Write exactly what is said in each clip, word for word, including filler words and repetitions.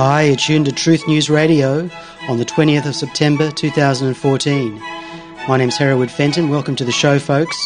Hi, you're tuned to Truth News Radio on the twentieth of September two thousand fourteen. My name's Hereward Fenton. Welcome to the show, folks.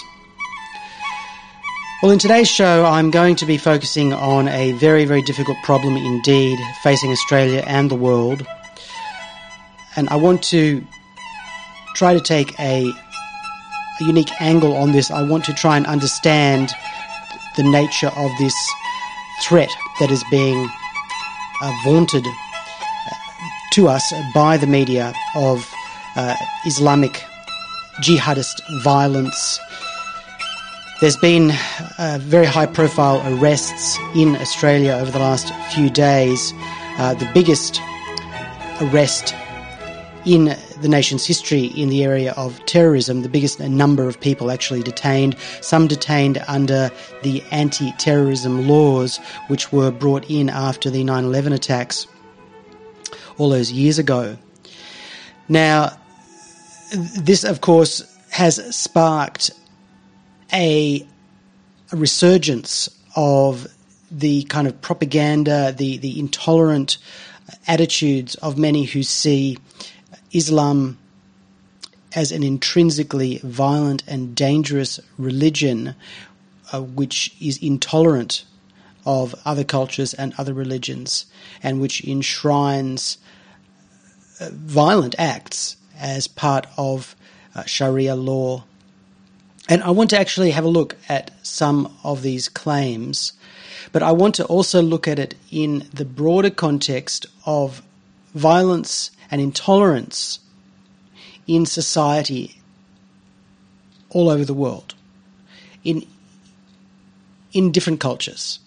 Well, in today's show, I'm going to be focusing on a very, very difficult problem indeed facing Australia and the world. And I want to try to take a, a unique angle on this. I want to try and understand the nature of this threat that is being uh, vaunted to us by the media of uh, Islamic jihadist violence. There's been uh, very high-profile arrests in Australia over the last few days. Uh, the biggest arrest in the nation's history in the area of terrorism, the biggest number of people actually detained, some detained under the anti-terrorism laws which were brought in after the nine eleven attacks all those years ago. Now, this, of course, has sparked a, a resurgence of the kind of propaganda, the, the intolerant attitudes of many who see Islam as an intrinsically violent and dangerous religion uh, which is intolerant of other cultures and other religions, and which enshrines uh, violent acts as part of uh, Sharia law. And I want to actually have a look at some of these claims, but I want to also look at it in the broader context of violence and intolerance in society all over the world, in in different cultures.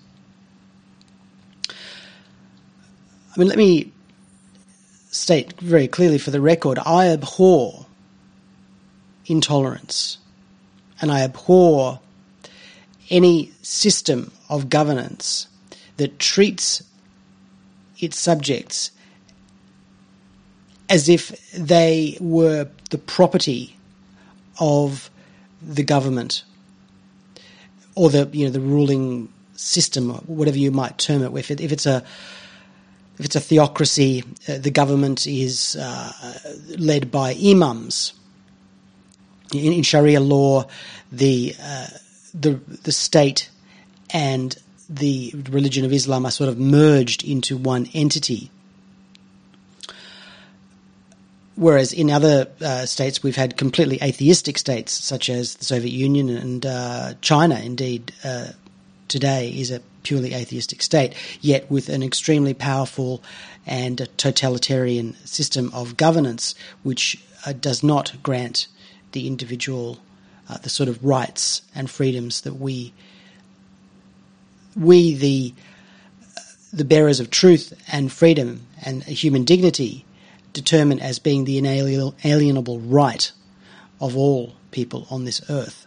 I mean, let me state very clearly for the record, I abhor intolerance, and I abhor any system of governance that treats its subjects as if they were the property of the government or the you know the ruling system, or whatever you might term it. If it, if it's a if it's a theocracy, uh, the government is uh, led by imams. In, in Sharia law, the uh, the the state and the religion of Islam are sort of merged into one entity. Whereas in other uh, states, we've had completely atheistic states, such as the Soviet Union and uh, China, indeed, uh, today is a purely atheistic state, yet with an extremely powerful and totalitarian system of governance, which uh, does not grant the individual uh, the sort of rights and freedoms that we, we the the bearers of truth and freedom and human dignity, determined as being the inalienable right of all people on this earth.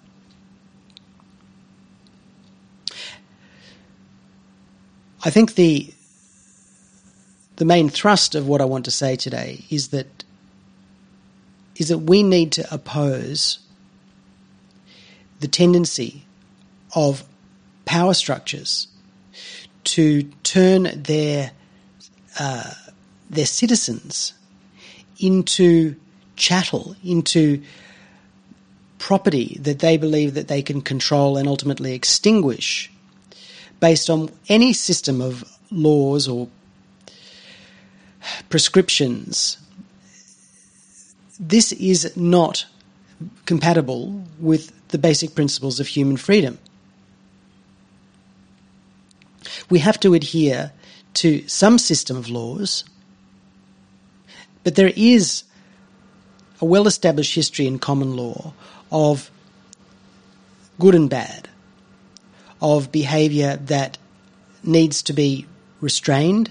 I think the the main thrust of what I want to say today is that is that we need to oppose the tendency of power structures to turn their uh, their citizens into chattel, into property that they believe that they can control and ultimately extinguish based on any system of laws or prescriptions. This is not compatible with the basic principles of human freedom. We have to adhere to some system of laws, but there is a well-established history in common law of good and bad, of behaviour that needs to be restrained,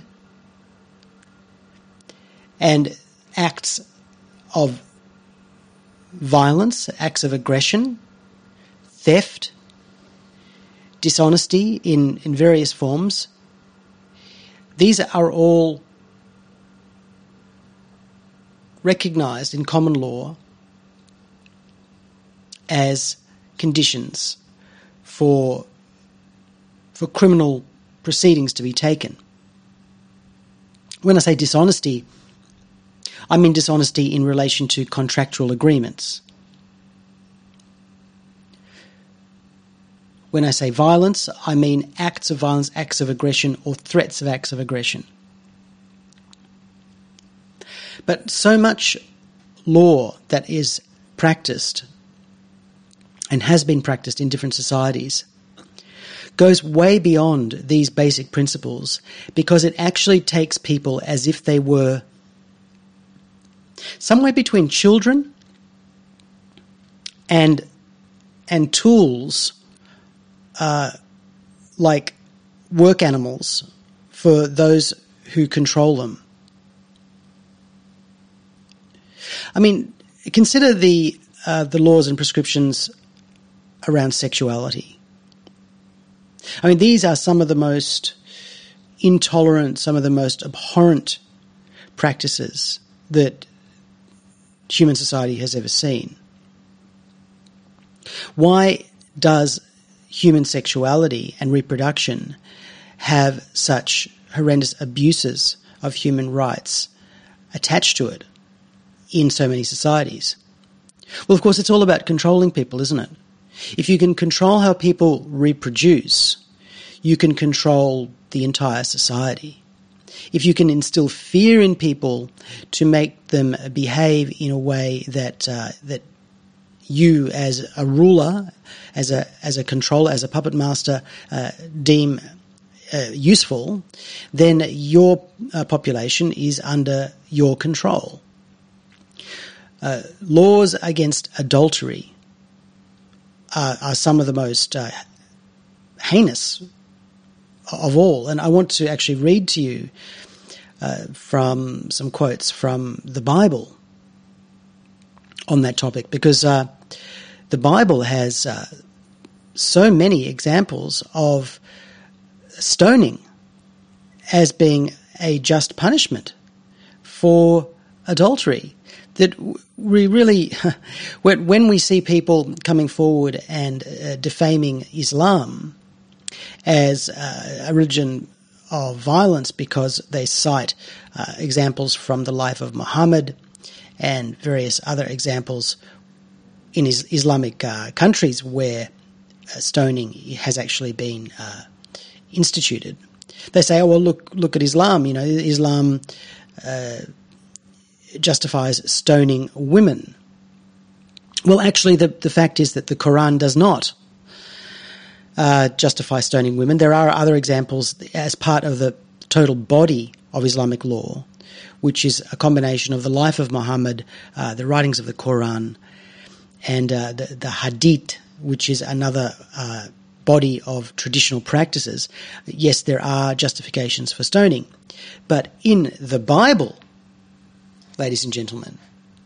and acts of violence, acts of aggression, theft, dishonesty in, in various forms. These are all recognised in common law as conditions for for criminal proceedings to be taken. When I say dishonesty, I mean dishonesty in relation to contractual agreements. When I say violence, I mean acts of violence, acts of aggression, or threats of acts of aggression. But so much law that is practiced and has been practiced in different societies goes way beyond these basic principles, because it actually takes people as if they were somewhere between children and and tools, uh, like work animals for those who control them. I mean, consider the uh, the laws and prescriptions around sexuality. I mean, these are some of the most intolerant, some of the most abhorrent practices that human society has ever seen. Why does human sexuality and reproduction have such horrendous abuses of human rights attached to it in so many societies? Well, of course, it's all about controlling people, isn't it? If you can control how people reproduce, you can control the entire society. If you can instill fear in people to make them behave in a way that uh, that you, as a ruler, as a as a controller, as a puppet master, uh, deem uh, useful, then your uh, population is under your control. Uh, laws against adultery are, are some of the most uh, heinous of all. And I want to actually read to you uh, from some quotes from the Bible on that topic, because uh, the Bible has uh, so many examples of stoning as being a just punishment for adultery, that we really, when we see people coming forward and uh, defaming Islam as uh, a religion of violence because they cite uh, examples from the life of Muhammad and various other examples in is- Islamic uh, countries where uh, stoning has actually been uh, instituted, they say, oh, well, look, look at Islam, you know, Islam uh, justifies stoning women. Well, actually, the, the fact is that the Quran does not uh, justify stoning women. There are other examples as part of the total body of Islamic law, which is a combination of the life of Muhammad, uh, the writings of the Quran, and uh, the, the Hadith, which is another uh, body of traditional practices. Yes, there are justifications for stoning. But in the Bible, ladies and gentlemen,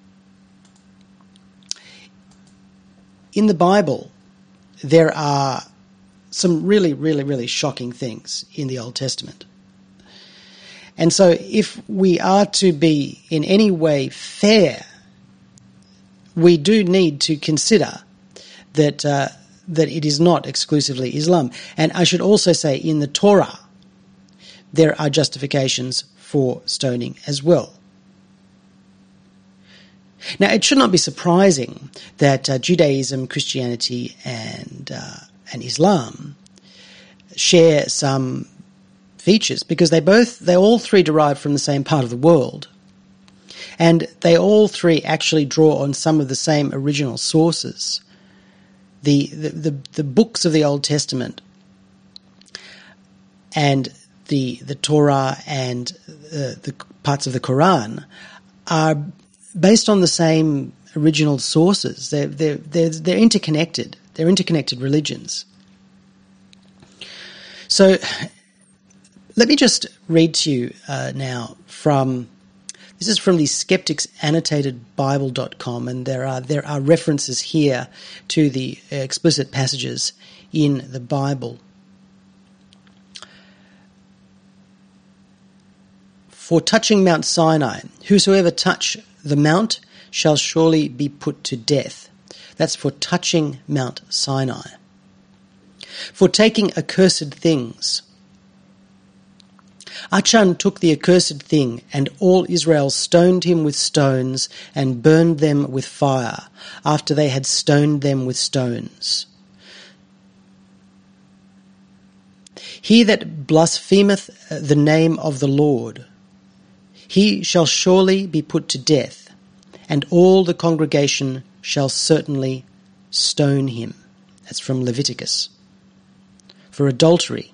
in the Bible, there are some really, really, really shocking things in the Old Testament. And so if we are to be in any way fair, we do need to consider that uh, that it is not exclusively Islam. And I should also say in the Torah, there are justifications for stoning as well. Now, it should not be surprising that uh, Judaism, Christianity, and uh, and Islam share some features, because they both, they all three derive from the same part of the world, and they all three actually draw on some of the same original sources. The the the, the books of the Old Testament and the the Torah and uh, the parts of the Quran are based on the same original sources. They're, they're, they're, they're interconnected. They're interconnected religions. So let me just read to you uh, now from, this is from the skeptics annotated bible dot com, and there are, there are references here to the explicit passages in the Bible. For touching Mount Sinai, whosoever touch the mount shall surely be put to death. That's for touching Mount Sinai. For taking accursed things. Achan took the accursed thing, and all Israel stoned him with stones and burned them with fire, after they had stoned them with stones. He that blasphemeth the name of the Lord, he shall surely be put to death, and all the congregation shall certainly stone him. That's from Leviticus. For adultery.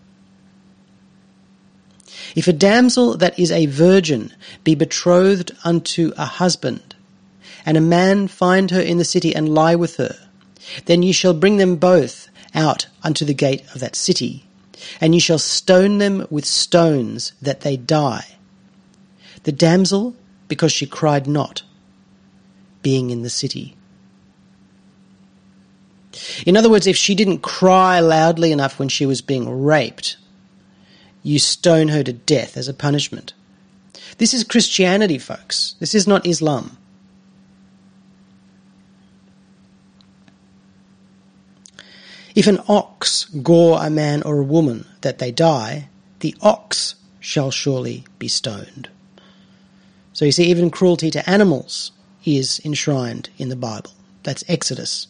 If a damsel that is a virgin be betrothed unto a husband, and a man find her in the city and lie with her, then ye shall bring them both out unto the gate of that city, and ye shall stone them with stones that they die. The damsel, because she cried not, being in the city. In other words, if she didn't cry loudly enough when she was being raped, you stone her to death as a punishment. This is Christianity, folks. This is not Islam. If an ox gore a man or a woman that they die, the ox shall surely be stoned. So you see, even cruelty to animals is enshrined in the Bible. That's Exodus.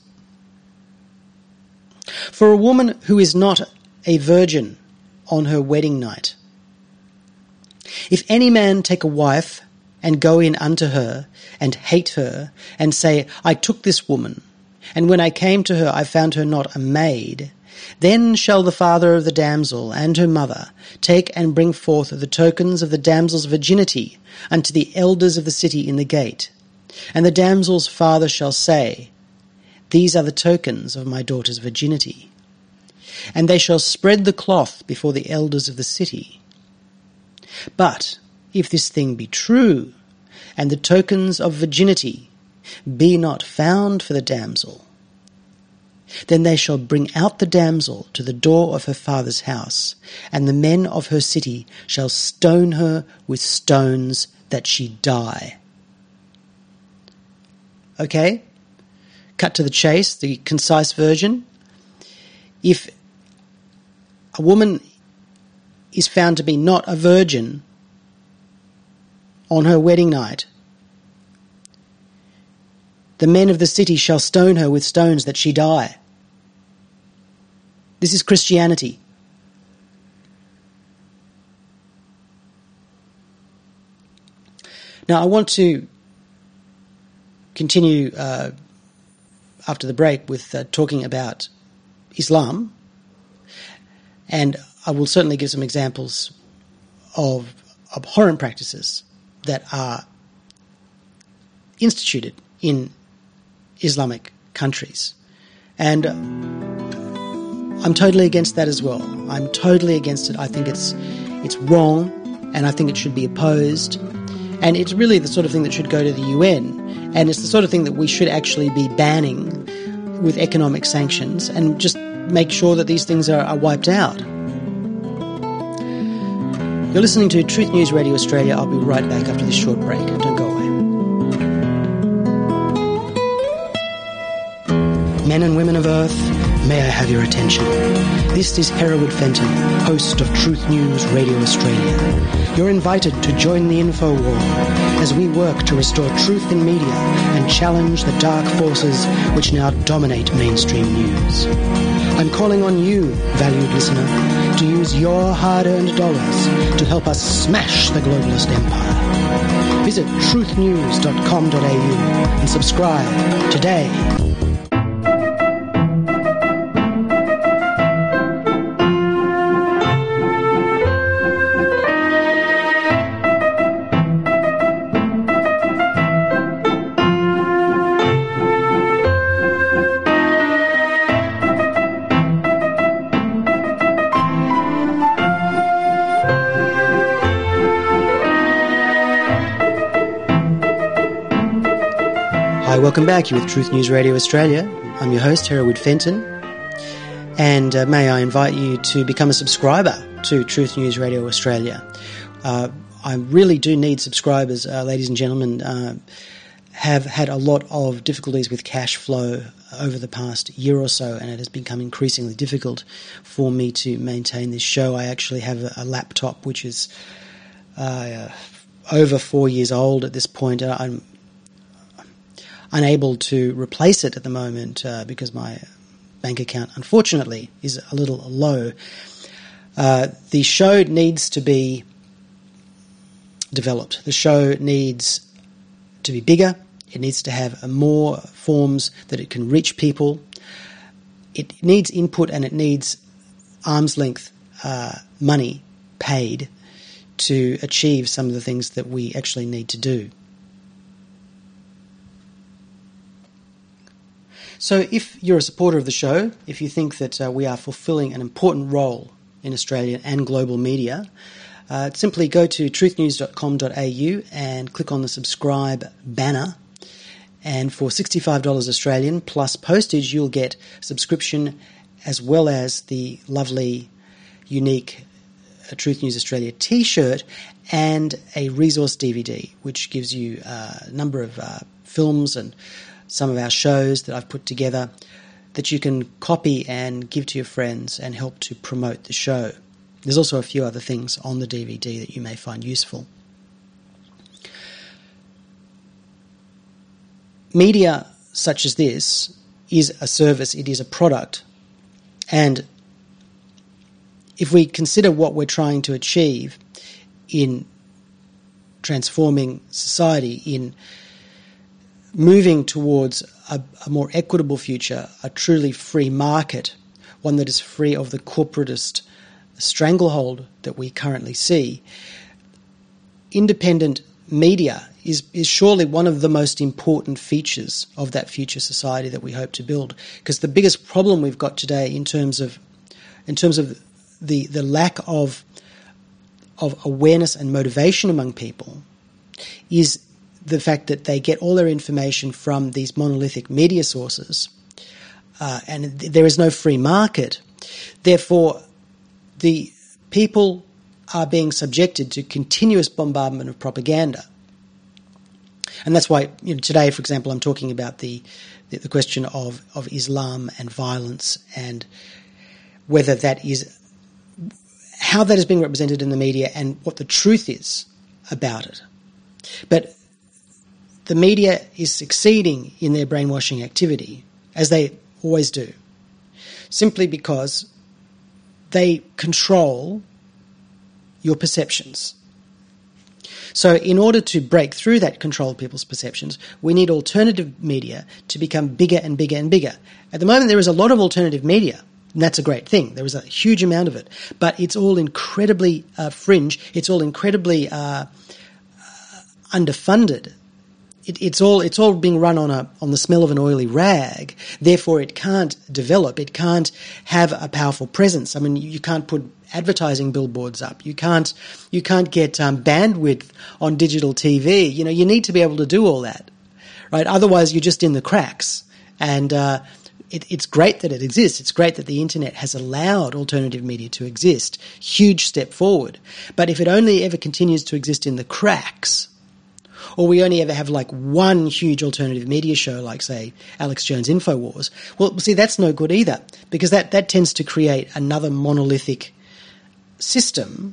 For a woman who is not a virgin on her wedding night, if any man take a wife and go in unto her and hate her and say, I took this woman, and when I came to her I found her not a maid, then shall the father of the damsel and her mother take and bring forth the tokens of the damsel's virginity unto the elders of the city in the gate. And the damsel's father shall say, These are the tokens of my daughter's virginity. And they shall spread the cloth before the elders of the city. But if this thing be true, and the tokens of virginity be not found for the damsel, then they shall bring out the damsel to the door of her father's house, and the men of her city shall stone her with stones that she die. Okay? Cut to the chase, the concise version. If a woman is found to be not a virgin on her wedding night, the men of the city shall stone her with stones that she die. This is Christianity. Now, I want to continue uh, after the break with uh, talking about Islam, and I will certainly give some examples of abhorrent practices that are instituted in Islamic countries. And uh, I'm totally against that as well. I'm totally against it. I think it's it's wrong, and I think it should be opposed. And it's really the sort of thing that should go to the U N, and it's the sort of thing that we should actually be banning with economic sanctions and just make sure that these things are, are wiped out. You're listening to Truth News Radio Australia. I'll be right back after this short break. Don't go away. Men and women of Earth, may I have your attention. This is Hereward Fenton, host of Truth News Radio Australia. You're invited to join the info war as we work to restore truth in media and challenge the dark forces which now dominate mainstream news. I'm calling on you, valued listener, to use your hard-earned dollars to help us smash the globalist empire. Visit truth news dot com dot a u and subscribe today. Welcome back. You're with Truth News Radio Australia. I'm your host, Hereward Fenton, and uh, may I invite you to become a subscriber to Truth News Radio Australia. Uh, I really do need subscribers, uh, ladies and gentlemen, uh, have had a lot of difficulties with cash flow over the past year or so, and it has become increasingly difficult for me to maintain this show. I actually have a, a laptop which is uh, over four years old at this point. I'm unable to replace it at the moment uh, because my bank account, unfortunately, is a little low. Uh, the show needs to be developed. The show needs to be bigger. It needs to have more forms that it can reach people. It needs input, and it needs arm's length uh, money paid to achieve some of the things that we actually need to do. So if you're a supporter of the show, if you think that uh, we are fulfilling an important role in Australian and global media, uh, simply go to truth news dot com dot a u and click on the subscribe banner. And for sixty-five dollars Australian plus postage, you'll get subscription as well as the lovely, unique uh, Truth News Australia t-shirt and a resource D V D, which gives you uh, a number of uh, films and some of our shows that I've put together that you can copy and give to your friends and help to promote the show. There's also a few other things on the D V D that you may find useful. Media such as this is a service, it is a product, and if we consider what we're trying to achieve in transforming society, in moving towards a, a more equitable future, a truly free market, one that is free of the corporatist stranglehold that we currently see, independent media is, is surely one of the most important features of that future society that we hope to build. Because the biggest problem we've got today in terms of in terms of the, the lack of of awareness and motivation among people is the fact that they get all their information from these monolithic media sources, uh, and there is no free market. Therefore, the people are being subjected to continuous bombardment of propaganda. And that's why, you know, today, for example, I'm talking about the, the, the question of, of Islam and violence and whether that is, how that is being represented in the media and what the truth is about it. But the media is succeeding in their brainwashing activity, as they always do, simply because they control your perceptions. So in order to break through that control of people's perceptions, we need alternative media to become bigger and bigger and bigger. At the moment, there is a lot of alternative media, and that's a great thing. There is a huge amount of it. But it's all incredibly uh, fringe. It's all incredibly uh, uh, underfunded. It, it's all it's all being run on a on the smell of an oily rag. Therefore, it can't develop. It can't have a powerful presence. I mean, you can't put advertising billboards up. You can't you can't get um, bandwidth on digital T V. You know, you need to be able to do all that, right? Otherwise, you're just in the cracks. And uh, it, it's great that it exists. It's great that the internet has allowed alternative media to exist. Huge step forward. But if it only ever continues to exist in the cracks, or we only ever have like one huge alternative media show like, say, Alex Jones InfoWars, well, see, that's no good either, because that, that tends to create another monolithic system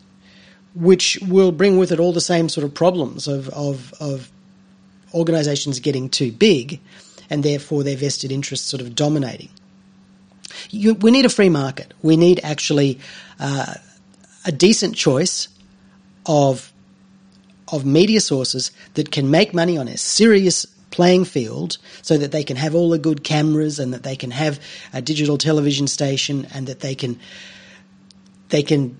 which will bring with it all the same sort of problems of, of, of organisations getting too big and therefore their vested interests sort of dominating. You, we need a free market. We need actually uh, a decent choice of of media sources that can make money on a serious playing field so that they can have all the good cameras and that they can have a digital television station and that they can they can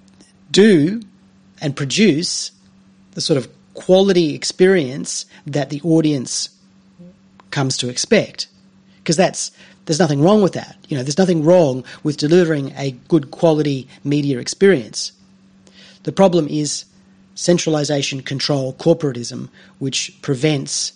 do and produce the sort of quality experience that the audience comes to expect. Because that's there's nothing wrong with that. You know, there's nothing wrong with delivering a good quality media experience. The problem is centralisation, control, corporatism, which prevents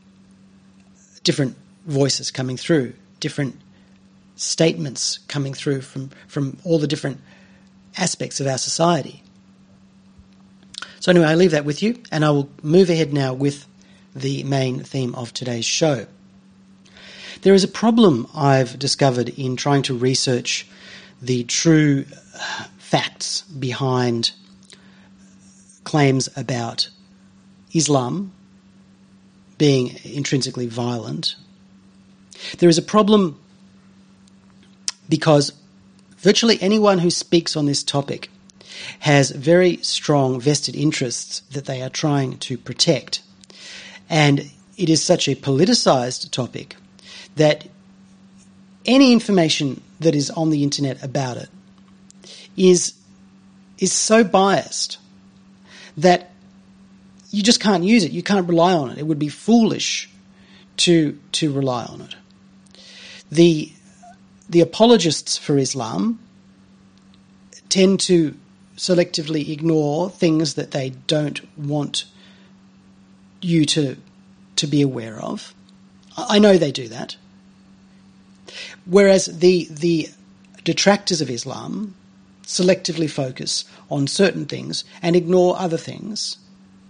different voices coming through, different statements coming through from, from all the different aspects of our society. So anyway, I leave that with you, and I will move ahead now with the main theme of today's show. There is a problem I've discovered in trying to research the true facts behind claims about Islam being intrinsically violent. There is a problem because virtually anyone who speaks on this topic has very strong vested interests that they are trying to protect. And it is such a politicised topic that any information that is on the internet about it is, is so biased that you just can't use it. You can't rely on it. It would be foolish to, to rely on it. The, the apologists for Islam tend to selectively ignore things that they don't want you to, to be aware of. I know they do that. Whereas the, the detractors of Islam selectively focus on certain things and ignore other things.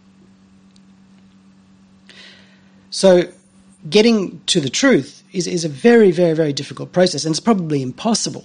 So getting to the truth is, is a very, very, very difficult process, and it's probably impossible.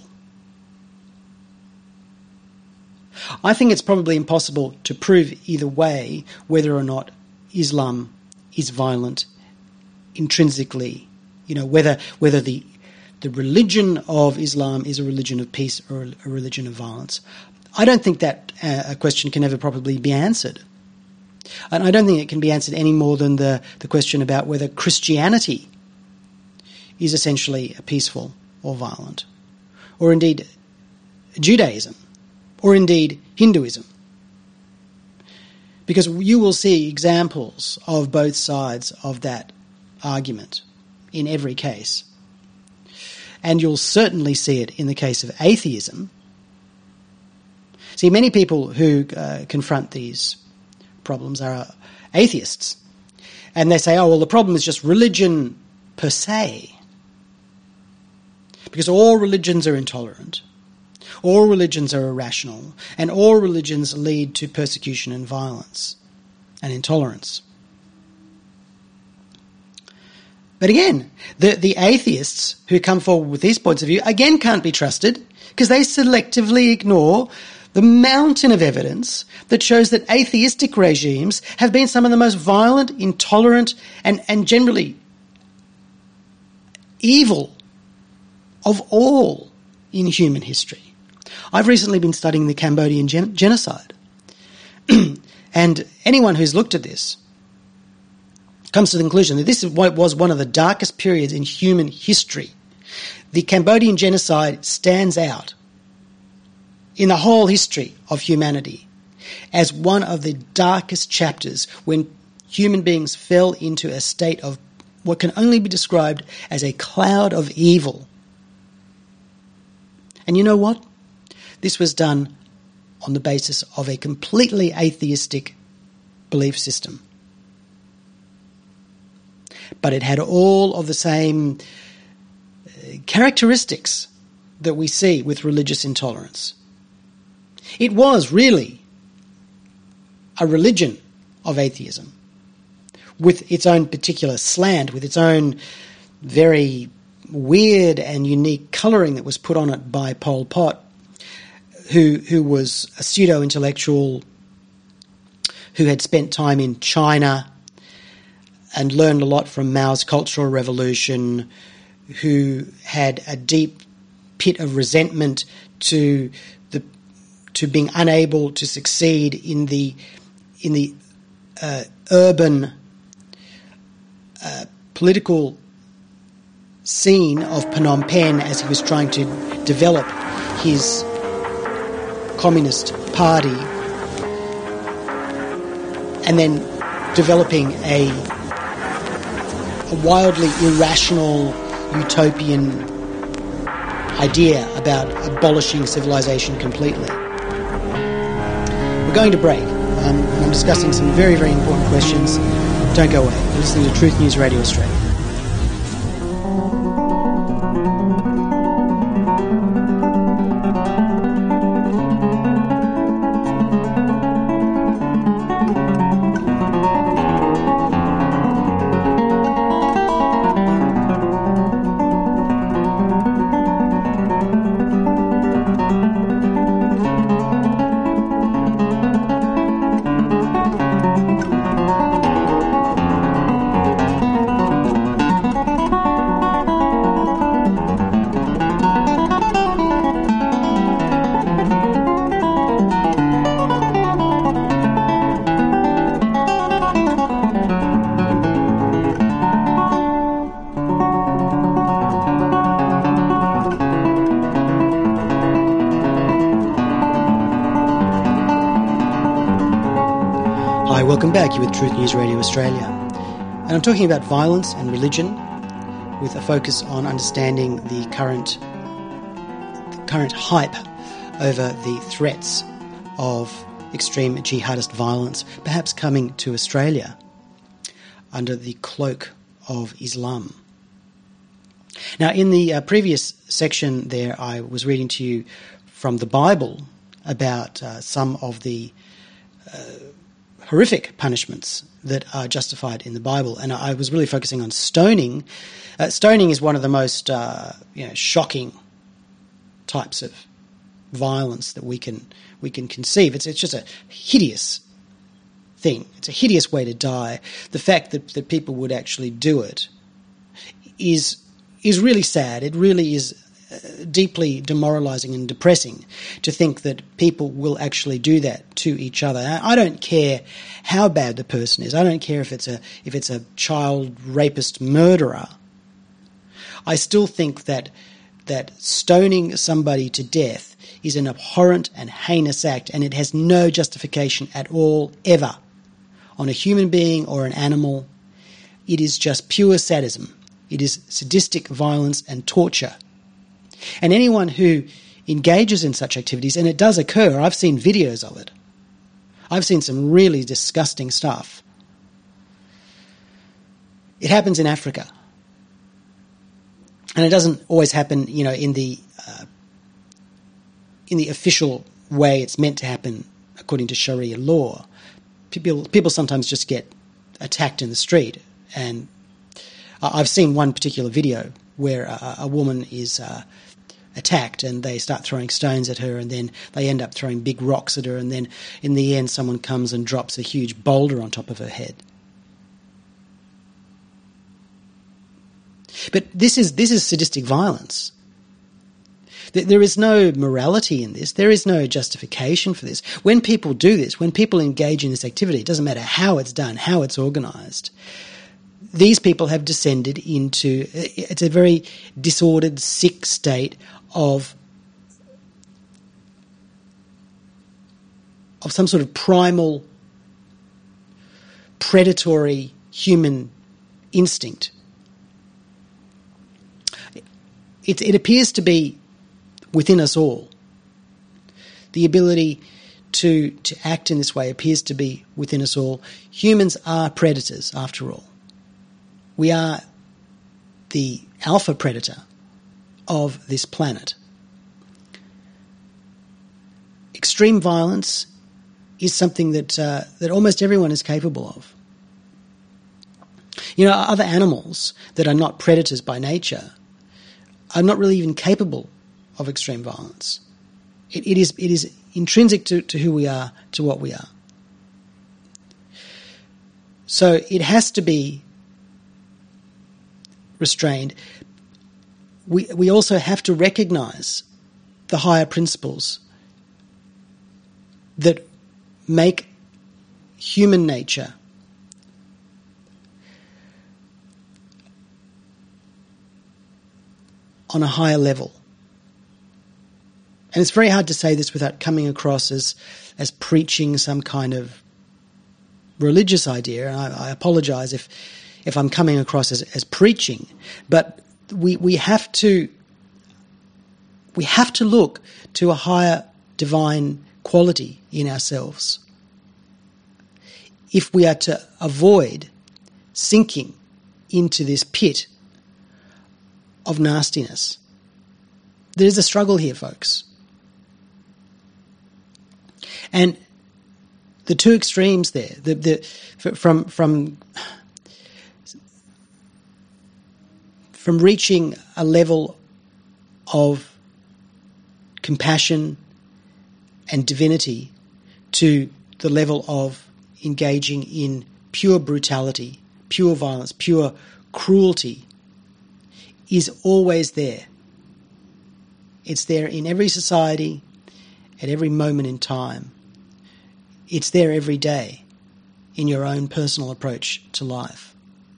I think it's probably impossible to prove either way whether or not Islam is violent intrinsically, you know, whether whether the the religion of Islam is a religion of peace or a religion of violence. I don't think that uh, a question can ever properly be answered. And I don't think it can be answered any more than the, the question about whether Christianity is essentially peaceful or violent, or indeed Judaism, or indeed Hinduism. Because you will see examples of both sides of that argument in every case. And you'll certainly see it in the case of atheism. See, many people who uh, confront these problems are atheists. And they say, oh, well, the problem is just religion per se. Because all religions are intolerant. All religions are irrational. And all religions lead to persecution and violence and intolerance. But again, the, the atheists who come forward with these points of view, again, can't be trusted because they selectively ignore the mountain of evidence that shows that atheistic regimes have been some of the most violent, intolerant, and, and generally evil of all in human history. I've recently been studying the Cambodian gen- genocide. And anyone who's looked at this comes to the conclusion that this was one of the darkest periods in human history. The Cambodian genocide stands out in the whole history of humanity as one of the darkest chapters when human beings fell into a state of what can only be described as a cloud of evil. And you know what? This was done on the basis of a completely atheistic belief system. But it had all of the same characteristics that we see with religious intolerance. It was really a religion of atheism with its own particular slant, with its own very weird and unique colouring that was put on it by Pol Pot, who who was a pseudo-intellectual who had spent time in China and learned a lot from Mao's Cultural Revolution, who had a deep pit of resentment to the to being unable to succeed in the in the uh, urban uh, political scene of Phnom Penh as he was trying to develop his Communist Party, and then developing a a wildly irrational utopian idea about abolishing civilization completely. We're going to break. Um, I'm discussing some very, very important questions. Don't go away. You're listening to Truth News Radio Australia. Welcome back. You're with Truth News Radio Australia. And I'm talking about violence and religion with a focus on understanding the current, the current hype over the threats of extreme jihadist violence, perhaps coming to Australia under the cloak of Islam. Now, in the uh, previous section there, I was reading to you from the Bible about uh, some of the uh, horrific punishments that are justified in the Bible, and I was really focusing on stoning. Uh, stoning is one of the most uh, you know, shocking types of violence that we can we can conceive. It's it's just a hideous thing. It's a hideous way to die. The fact that, that people would actually do it is is really sad. It really is uh, deeply demoralising and depressing to think that people will actually do that to each other. I don't care how bad the person is. I don't care if it's a if it's a child rapist murderer. I still think that that stoning somebody to death is an abhorrent and heinous act, and it has no justification at all, ever, on a human being or an animal. It is just pure sadism. It is sadistic violence and torture. And anyone who engages in such activities, and it does occur, I've seen videos of it. I've seen some really disgusting stuff. It happens in Africa. And it doesn't always happen, you know, in the uh, in the official way it's meant to happen according to Sharia law. People people sometimes just get attacked in the street, and I've seen one particular video where a, a woman is uh, attacked and they start throwing stones at her, and then they end up throwing big rocks at her, and then in the end someone comes and drops a huge boulder on top of her head. But this is this is sadistic violence. There is no morality in this. There is no justification for this. When people do this, when people engage in this activity, it doesn't matter how it's done, how it's organised, these people have descended into, it's a very disordered, sick state of, of some sort of primal, predatory human instinct. It, it appears to be within us all. The ability to to act in this way appears to be within us all. Humans are predators, after all. We are the alpha predator of this planet. Extreme violence is something that uh, that almost everyone is capable of. You know, other animals that are not predators by nature are not really even capable of extreme violence. It, it is it is intrinsic to, to who we are, to what we are. So it has to be restrained. We we also have to recognise the higher principles that make human nature on a higher level. And it's very hard to say this without coming across as as preaching some kind of religious idea. And I, I apologise if if I'm coming across as, as preaching, but we we have to we have to look to a higher divine quality in ourselves if we are to avoid sinking into this pit of nastiness. There's a struggle here, folks. And the two extremes there, the, the, from, from, from reaching a level of compassion and divinity to the level of engaging in pure brutality, pure violence, pure cruelty, is always there. It's there in every society, at every moment in time. It's there every day in your own personal approach to life.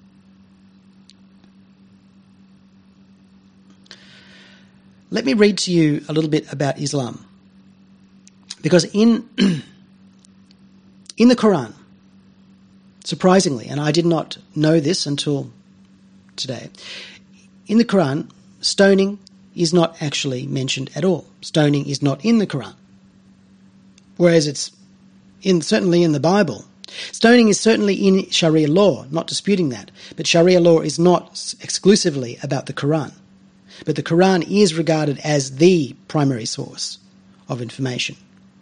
Let me read to you a little bit about Islam. Because in, in the Quran, surprisingly, and I did not know this until today, in the Quran, stoning is not actually mentioned at all. Stoning is not in the Quran, whereas it's in certainly in the Bible. Stoning is certainly in Sharia law, not disputing that, but Sharia law is not exclusively about the Quran. But the Quran is regarded as the primary source of information.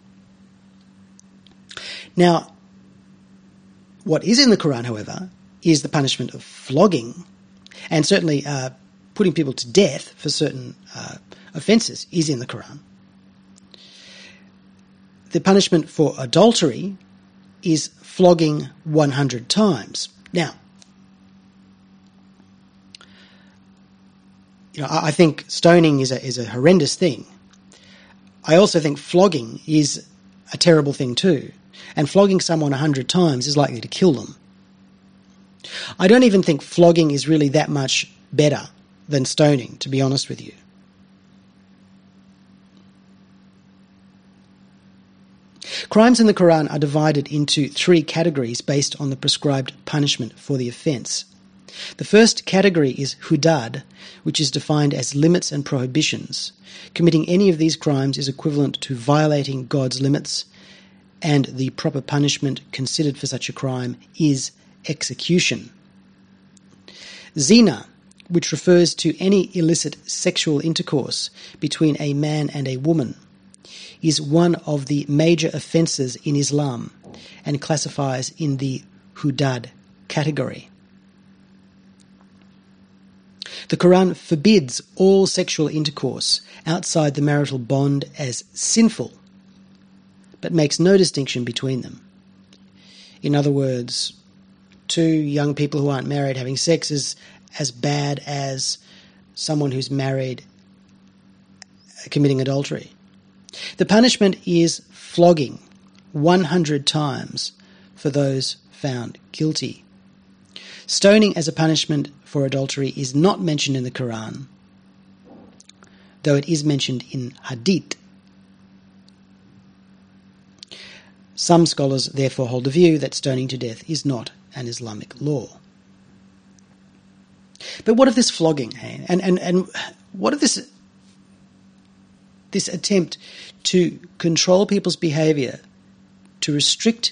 Now, what is in the Quran, however, is the punishment of flogging, and certainly uh, putting people to death for certain uh, offences is in the Quran. The punishment for adultery is flogging one hundred times. Now, you know, I, I think stoning is a, is a horrendous thing. I also think flogging is a terrible thing too. And flogging someone a hundred times is likely to kill them. I don't even think flogging is really that much better than stoning, to be honest with you. Crimes in the Quran are divided into three categories based on the prescribed punishment for the offence. The first category is hudud, which is defined as limits and prohibitions. Committing any of these crimes is equivalent to violating God's limits, and the proper punishment considered for such a crime is execution. Zina, which refers to any illicit sexual intercourse between a man and a woman, is one of the major offences in Islam and classifies in the hudud category. The Quran forbids all sexual intercourse outside the marital bond as sinful, but makes no distinction between them. In other words, two young people who aren't married having sex is as bad as someone who's married committing adultery. The punishment is flogging one hundred times for those found guilty. Stoning as a punishment for adultery is not mentioned in the Quran, though it is mentioned in Hadith. Some scholars therefore hold the view that stoning to death is not an Islamic law. But what of this flogging? Hey? And, and, and what of this, this attempt to control people's behaviour, to restrict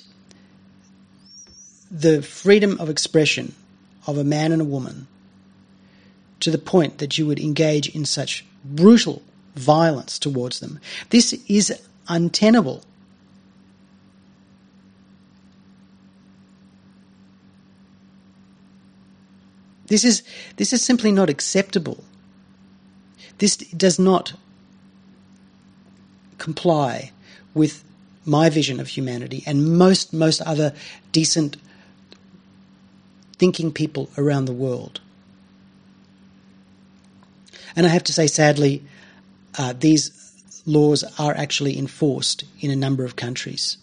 the freedom of expression of a man and a woman to the point that you would engage in such brutal violence towards them? This is untenable. This is this is simply not acceptable. This does not comply with my vision of humanity and most most other decent thinking people around the world. And I have to say, sadly, uh, these laws are actually enforced in a number of countries.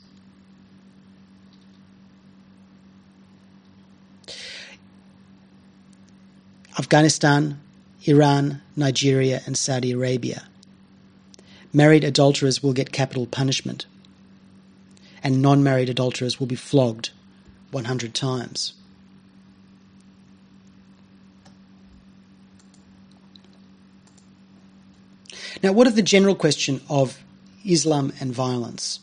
Afghanistan, Iran, Nigeria, and Saudi Arabia. Married adulterers will get capital punishment, and non-married adulterers will be flogged one hundred times. Now, what of the general question of Islam and violence?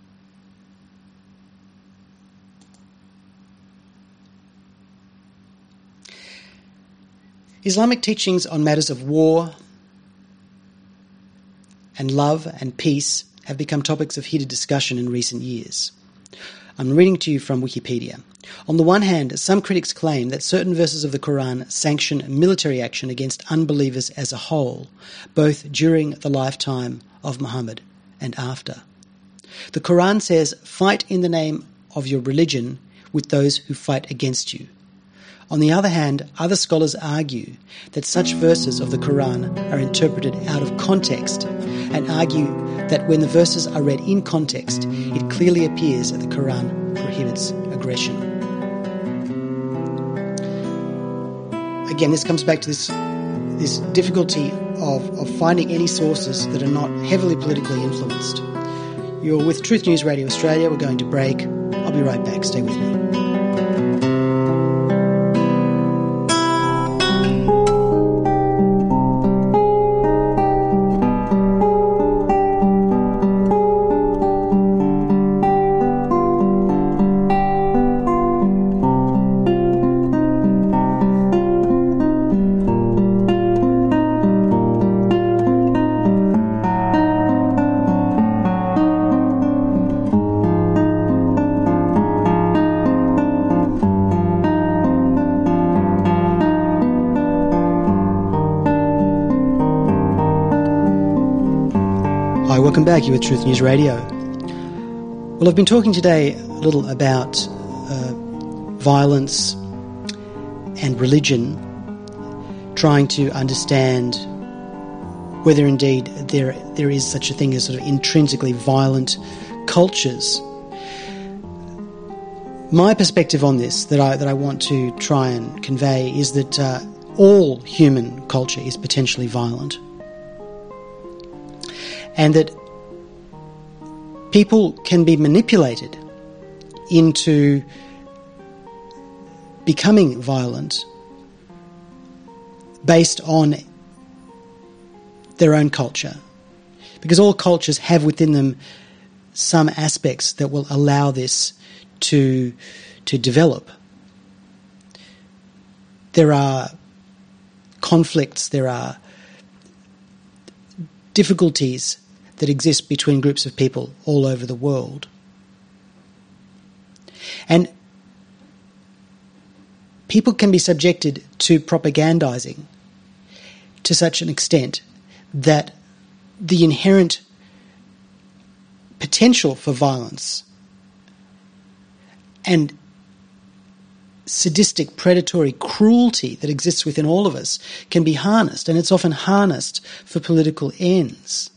Islamic teachings on matters of war and love and peace have become topics of heated discussion in recent years. I'm reading to you from Wikipedia. On the one hand, some critics claim that certain verses of the Quran sanction military action against unbelievers as a whole, both during the lifetime of Muhammad and after. The Quran says, "Fight in the name of your religion with those who fight against you." On the other hand, other scholars argue that such verses of the Quran are interpreted out of context and argue that when the verses are read in context, it clearly appears that the Quran prohibits aggression. Again, this comes back to this, this difficulty of, of finding any sources that are not heavily politically influenced. You're with Truth News Radio Australia. We're going to break. I'll be right back. Stay with me. Hi, welcome back. You're with Truth News Radio. Well, I've been talking today a little about uh, violence and religion, trying to understand whether indeed there there is such a thing as sort of intrinsically violent cultures. My perspective on this that I that I want to try and convey is that uh, all human culture is potentially violent, and that people can be manipulated into becoming violent based on their own culture, because all cultures have within them some aspects that will allow this to to develop. There are conflicts, there are difficulties that exist between groups of people all over the world. And people can be subjected to propagandizing to such an extent that the inherent potential for violence and sadistic, predatory cruelty that exists within all of us can be harnessed, and it's often harnessed for political ends.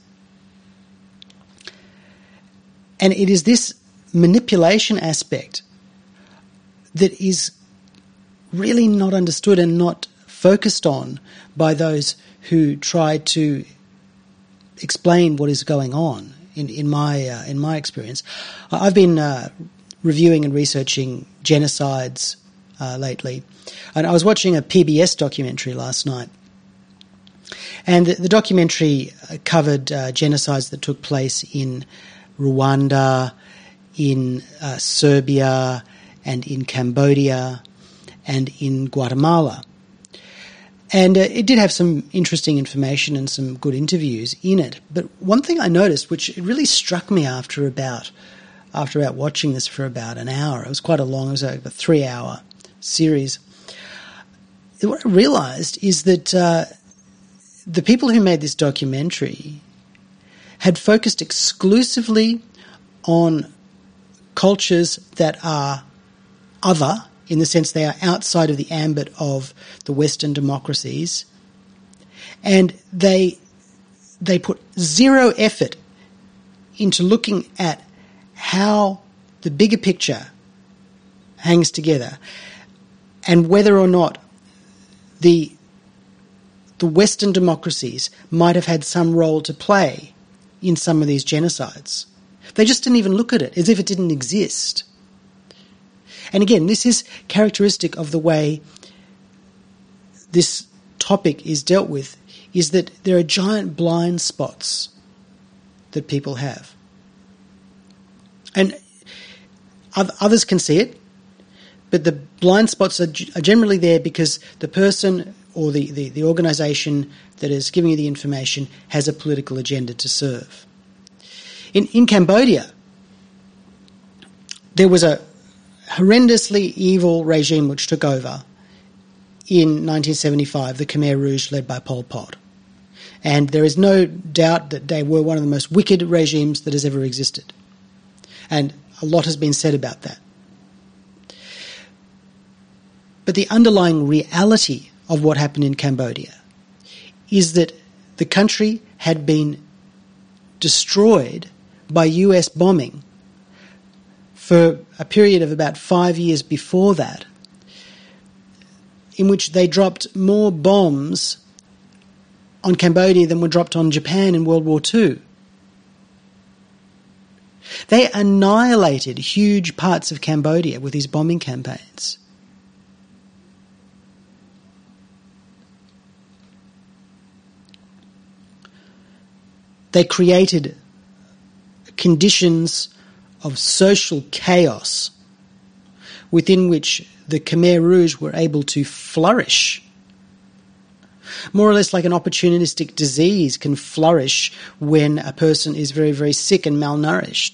And it is this manipulation aspect that is really not understood and not focused on by those who try to explain what is going on. In, in my uh, in my experience, I've been uh, reviewing and researching genocides uh, lately, and I was watching a P B S documentary last night, and the, the documentary covered uh, genocides that took place in Rwanda, in uh, Serbia, and in Cambodia, and in Guatemala. And uh, it did have some interesting information and some good interviews in it. But one thing I noticed, which it really struck me after about after about watching this for about an hour, it was quite a long, it was a, a three-hour series. What I realised is that uh, the people who made this documentary had focused exclusively on cultures that are other, in the sense they are outside of the ambit of the Western democracies, and they they put zero effort into looking at how the bigger picture hangs together and whether or not the the Western democracies might have had some role to play in some of these genocides. They just didn't even look at it, as if it didn't exist. And again, this is characteristic of the way this topic is dealt with, is that there are giant blind spots that people have. And others can see it, but the blind spots are generally there because the person or the, the, the organisation that is giving you the information has a political agenda to serve. In, in Cambodia, there was a horrendously evil regime which took over in nineteen seventy-five, the Khmer Rouge led by Pol Pot. And there is no doubt that they were one of the most wicked regimes that has ever existed. And a lot has been said about that. But the underlying reality of what happened in Cambodia is that the country had been destroyed by U S bombing for a period of about five years before that, in which they dropped more bombs on Cambodia than were dropped on Japan in World War Two. They annihilated huge parts of Cambodia with these bombing campaigns. They created conditions of social chaos within which the Khmer Rouge were able to flourish. More or less like an opportunistic disease can flourish when a person is very, very sick and malnourished.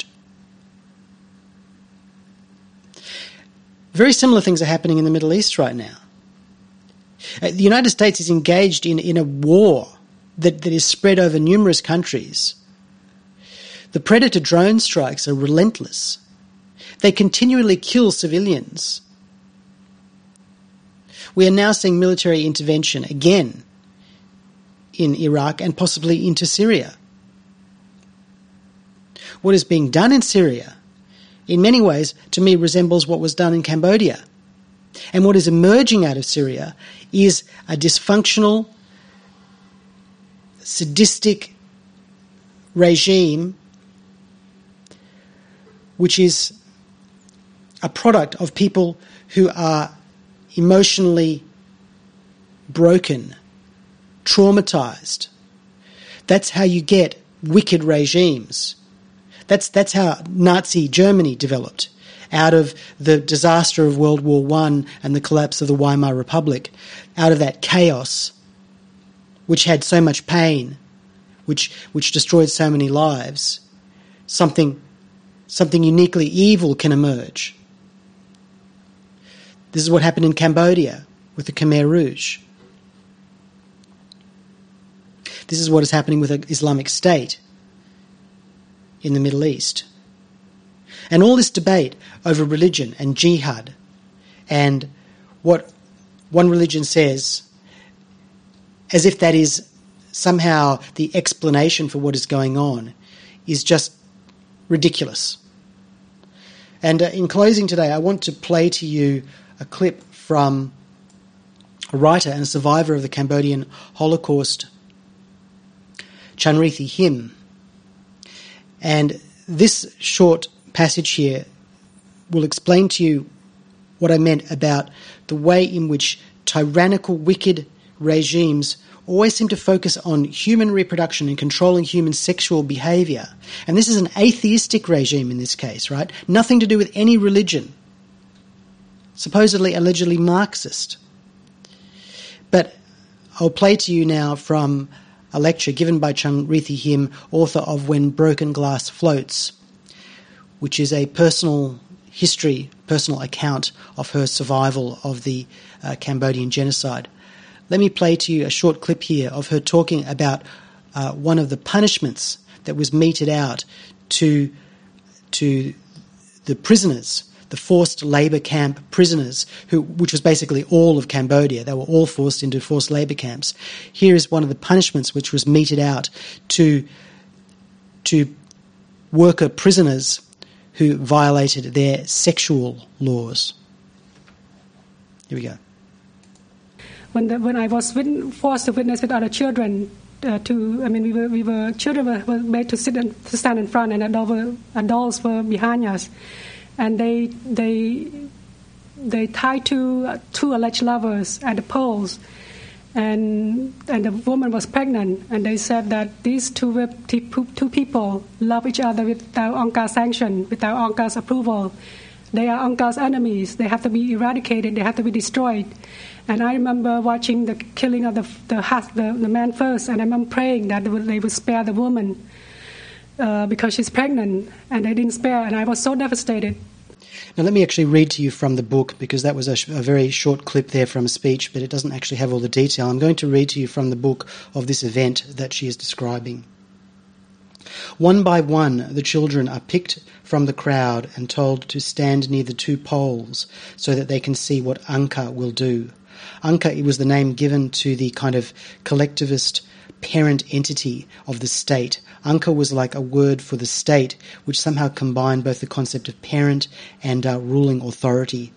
Very similar things are happening in the Middle East right now. Uh, the United States is engaged in, in a war that, that is spread over numerous countries The Predator drone strikes are relentless. They continually kill civilians. We are now seeing military intervention again in Iraq and possibly into Syria. What is being done in Syria, in many ways, to me, resembles what was done in Cambodia. And what is emerging out of Syria is a dysfunctional, sadistic regime which is a product of people who are emotionally broken, traumatized. That's how you get wicked regimes. That's that's how Nazi Germany developed, out of the disaster of World War One and the collapse of the Weimar Republic, out of that chaos, which had so much pain, which which destroyed so many lives, something something uniquely evil can emerge. This is what happened in Cambodia with the Khmer Rouge. This is what is happening with the Islamic State in the Middle East. And all this debate over religion and jihad and what one religion says, as if that is somehow the explanation for what is going on, is just ridiculous. And uh, in closing today, I want to play to you a clip from a writer and a survivor of the Cambodian Holocaust, Chanrithi Him. And this short passage here will explain to you what I meant about the way in which tyrannical, wicked regimes always seem to focus on human reproduction and controlling human sexual behaviour. And this is an atheistic regime in this case, right? Nothing to do with any religion. Supposedly, allegedly Marxist. But I'll play to you now from a lecture given by Chanrithi Him, author of When Broken Glass Floats, which is a personal history, personal account of her survival of the uh, Cambodian genocide. Let me play to you a short clip here of her talking about uh, one of the punishments that was meted out to, to the prisoners, the forced labour camp prisoners, who, which was basically all of Cambodia. They were all forced into forced labour camps. Here is one of the punishments which was meted out to, to worker prisoners who violated their sexual laws. Here we go. When, the, when I was win, forced to witness with other children, uh, to I mean, we were we were children were, were made to sit and to stand in front, and adult were, adults were behind us, and they they they tied two uh, two alleged lovers at the poles, and and the woman was pregnant, and they said that these two two people love each other without Angkar's sanction, without Angkar's approval. They are Angkar's enemies. They have to be eradicated. They have to be destroyed. And I remember watching the killing of the the, the, the man first, and I remember praying that they would, they would spare the woman uh, because she's pregnant, and they didn't spare, and I was so devastated. Now let me actually read to you from the book, because that was a, sh- a very short clip there from a speech, but it doesn't actually have all the detail. I'm going to read to you from the book of this event that she is describing. One by one, the children are picked from the crowd and told to stand near the two poles so that they can see what Angkar will do. Angkar, it was the name given to the kind of collectivist parent entity of the state. Angkar was like a word for the state, which somehow combined both the concept of parent and uh, ruling authority.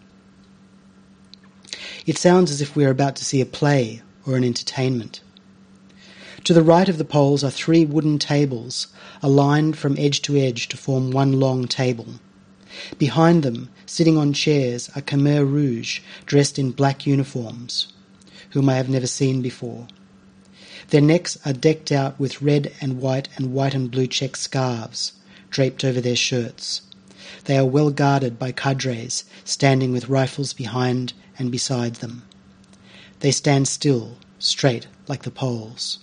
It sounds as if we are about to see a play or an entertainment. To the right of the poles are three wooden tables, aligned from edge to edge to form one long table. Behind them, sitting on chairs, are Khmer Rouge, dressed in black uniforms, whom I have never seen before. Their necks are decked out with red and white and white and blue check scarves, draped over their shirts. They are well guarded by cadres, standing with rifles behind and beside them. They stand still, straight like the poles.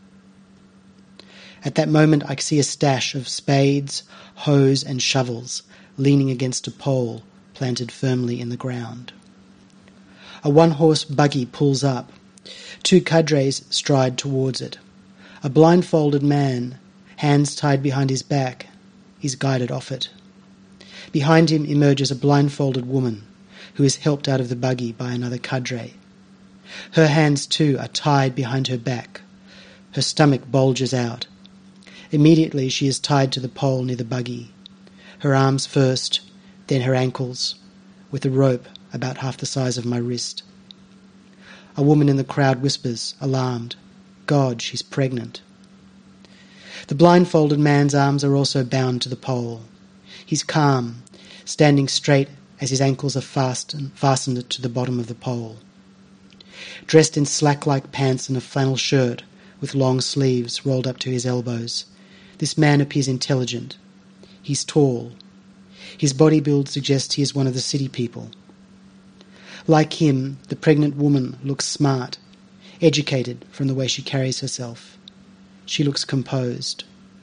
At that moment I see a stash of spades, hoes and shovels leaning against a pole planted firmly in the ground. A one-horse buggy pulls up. Two cadres stride towards it. A blindfolded man, hands tied behind his back, he's guided off it. Behind him emerges a blindfolded woman who is helped out of the buggy by another cadre. Her hands too are tied behind her back. Her stomach bulges out. Immediately she is tied to the pole near the buggy. Her arms first, then her ankles, with a rope about half the size of my wrist. A woman in the crowd whispers, alarmed, "God, she's pregnant." The blindfolded man's arms are also bound to the pole. He's calm, standing straight as his ankles are fastened, fastened to the bottom of the pole. Dressed in slack-like pants and a flannel shirt with long sleeves rolled up to his elbows, this man appears intelligent. He's tall. His body build suggests he is one of the city people. Like him, the pregnant woman looks smart, educated from the way she carries herself. She looks composed.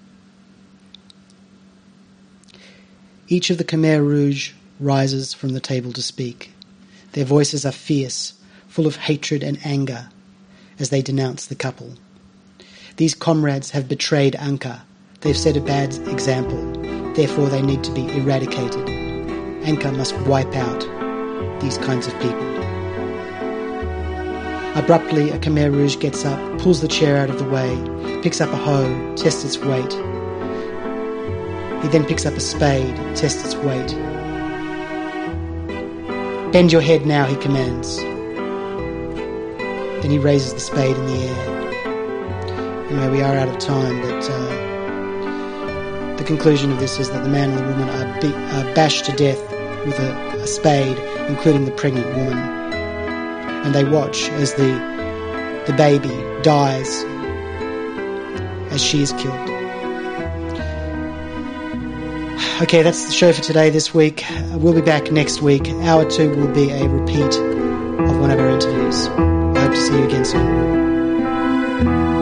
Each of the Khmer Rouge rises from the table to speak. Their voices are fierce, full of hatred and anger, as they denounce the couple. These comrades have betrayed Angkar. They've set a bad example. Therefore they need to be eradicated. Angkar must wipe out these kinds of people. Abruptly, a Khmer Rouge gets up, pulls the chair out of the way, picks up a hoe, tests its weight. He then picks up a spade, tests its weight. "Bend your head now," he commands. Then he raises the spade in the air. Anyway, we are out of time, but uh, the conclusion of this is that the man and the woman are, be- are bashed to death with a, a spade, including the pregnant woman. And they watch as the the baby dies as she is killed. Okay, that's the show for today this week. We'll be back next week. Hour two will be a repeat of one of our interviews. I hope to see you again soon.